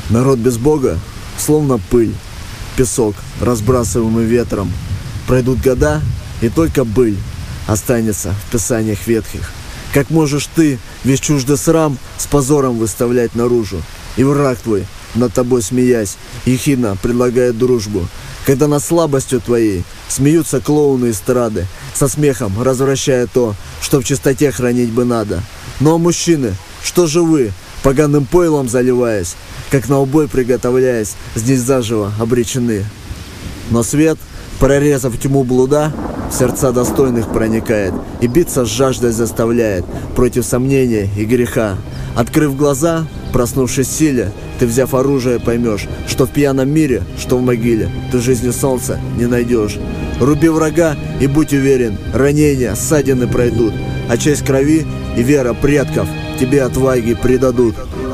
Народ без Бога словно пыль, песок, разбрасываемый ветром. Пройдут года, и только быль останется в писаниях ветхих. Как можешь ты весь чуждый срам с позором выставлять наружу? И враг твой, над тобой смеясь, ехидно предлагает дружбу. Когда над слабостью твоей смеются клоуны эстрады, со смехом развращая то, что в чистоте хранить бы надо. Но, мужчины, что же вы, поганым пойлом заливаясь, как на убой приготовляясь, здесь заживо обречены? Но свет, прорезав тьму блуда, в сердца достойных проникает и биться с жаждой заставляет против сомнения и греха. Открыв глаза, проснувшись в силе, ты, взяв оружие, поймешь, что в пьяном мире, что в могиле, ты жизнью солнца не найдешь. Руби врага и будь уверен, ранения, ссадины пройдут, а честь крови и вера предков тебе отваги придадут.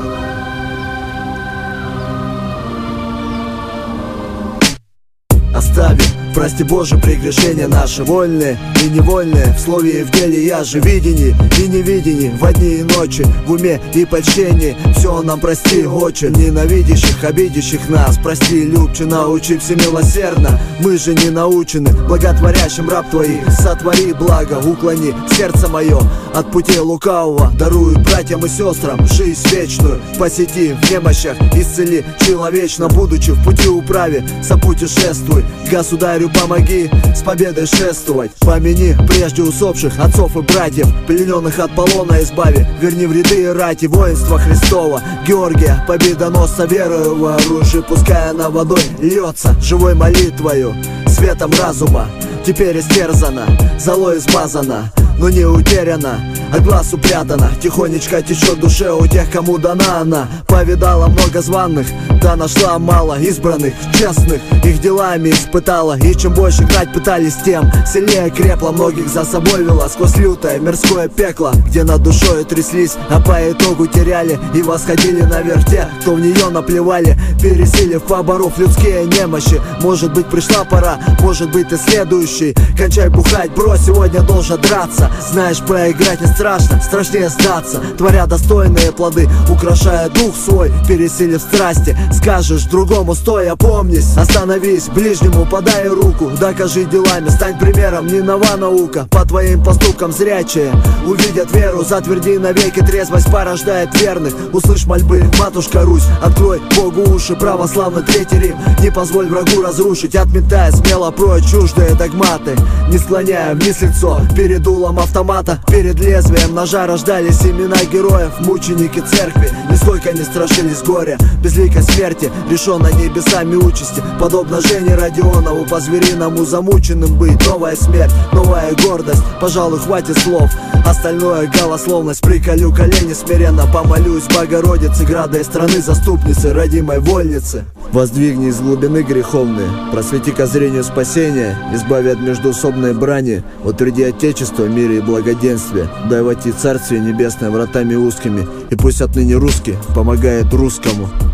Оставим, прости Боже, прегрешения наши, вольные и невольные, в слове и в деле я же видении и невидении, во дни и ночи, в уме и польщении. Все нам прости, очень ненавидящих, обидящих нас, прости, любче, научи всемилосердно. Мы же не научены благотворящим раб твоих, сотвори благо, уклони сердце мое от пути лукавого, даруй братьям и сестрам жизнь вечную, посети в немощах, исцели человечно, будучи в пути управе, сопутешествуй, государю помоги с победой шествовать. Помяни прежде усопших отцов и братьев, плененных от полона избави, верни в ряды рати воинства Христова. Георгия, победоносца, верою вооружи, пускай она водой льется, живой молитвою, светом разума. Теперь истерзана, золой измазана, но не утеряна, от глаз упрятана. Тихонечко течет в душе у тех, кому дана она. Повидала много званых, да нашла мало избранных, честных, их делами испытала. И чем больше гнать пытались, тем сильнее крепла. Многих за собой вела сквозь лютое мирское пекло, где над душой тряслись, а по итогу теряли и восходили наверх те, кто в нее наплевали, пересилив, поборов людские немощи. Может быть, пришла пора, может быть, ты следующий. Кончай бухать, бро, сегодня должен драться. Знаешь, проиграть не страшно, страшнее сдаться. Творя достойные плоды, украшая дух свой, пересилив страсти. Скажешь другому, стой, опомнись, остановись, ближнему подай руку, докажи делами, стань примером, не нова наука. По твоим поступкам зрячие увидят веру, затверди навеки, трезвость порождает верных. Услышь мольбы, матушка Русь, открой Богу уши, православный Третий Рим. Не позволь врагу разрушить, отметая смело прочь чуждые догматы. Не склоняя вниз лицо перед дулом автомата, перед лезвием ножа рождались имена героев. Мученики церкви нисколько не страшились горя, безликой смерти, решенной небесами участи. Подобно Жене Родионову, по-звериному замученным быть. Новая смерть, новая гордость, пожалуй, хватит слов. Остальное голословность, приколю колени смиренно, помолюсь Богородице, града страны заступницы, родимой вольницы. Воздвигни из глубины греховные, просвети ко зрению спасения, избави от междоусобной брани, утверди Отечество в мире и благоденствие, дай войти Царствие Небесное вратами узкими, и пусть отныне русский помогает русскому.